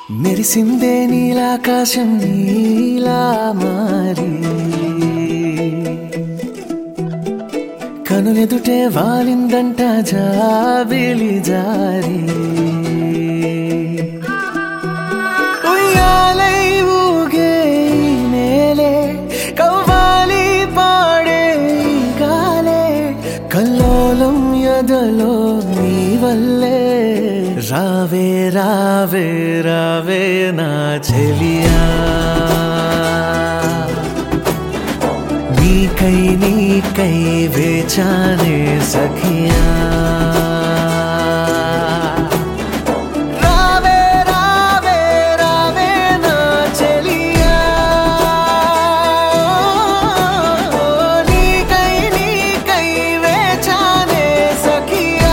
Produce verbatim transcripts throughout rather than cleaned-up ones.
మెరిసిందే నీలాకాశం నీలా మారి కనులెదుటే వాలిందంట జాబిలి జారి ఉయ్యాలై ఊగే ఈ నేలే కవ్వాలి పాడే ఈ గాలే కల్లోలం ఎదలో నీ వల్లే రావే రావే రావే నా చెలియా నీకై నీకై వేచానే సఖియా రావే రావే రావే నా చెలియా నీకై నీకై వేచానే సఖియా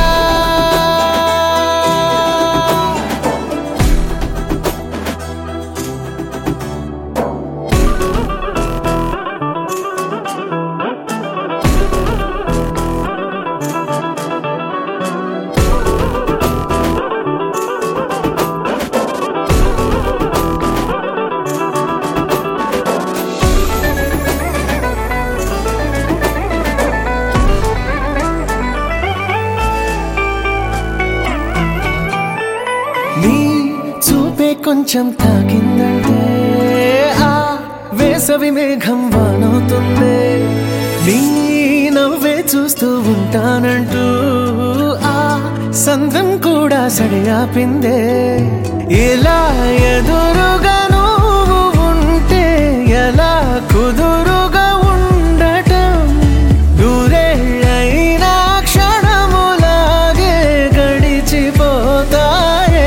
నీ చూపే కొంచెం తాకిందంటే ఆ వేసవి మేఘం వానవుతుందే నీ నవ్వే చూస్తూ ఉంటానంటూ ఆ సంద్రం కూడా సడియాపిందే ఇలా ఎదురుగా నువ్వు ఉంటే ఎలా కుదురుగా ఉండటం దూరేళ్ళైనా క్షణములాగే గడిచిపోతాయే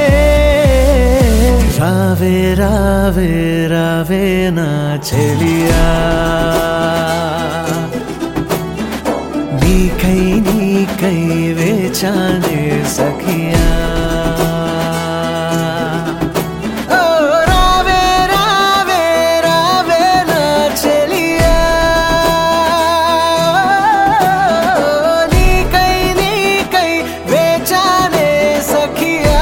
రావే రావే రావే నా చెలియా నీకై నీకై వేచానే సఖియా ఓ రావే రావే రావే నా చెలియా నీకై నీకై వేచానే సఖియా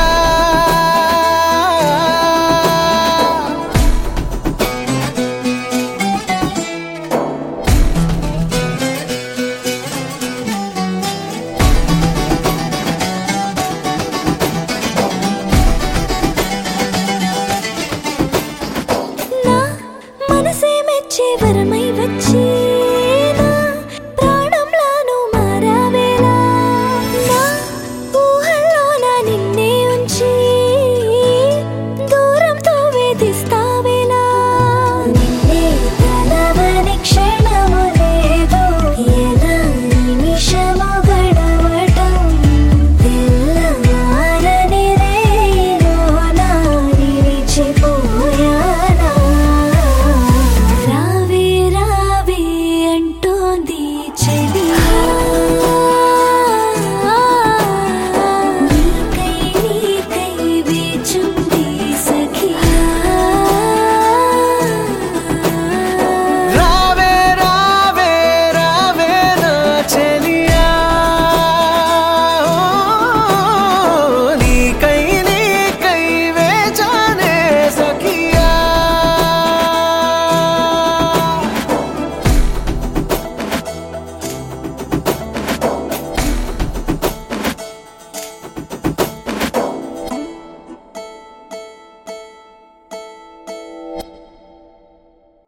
మనసే మెచ్చే వరం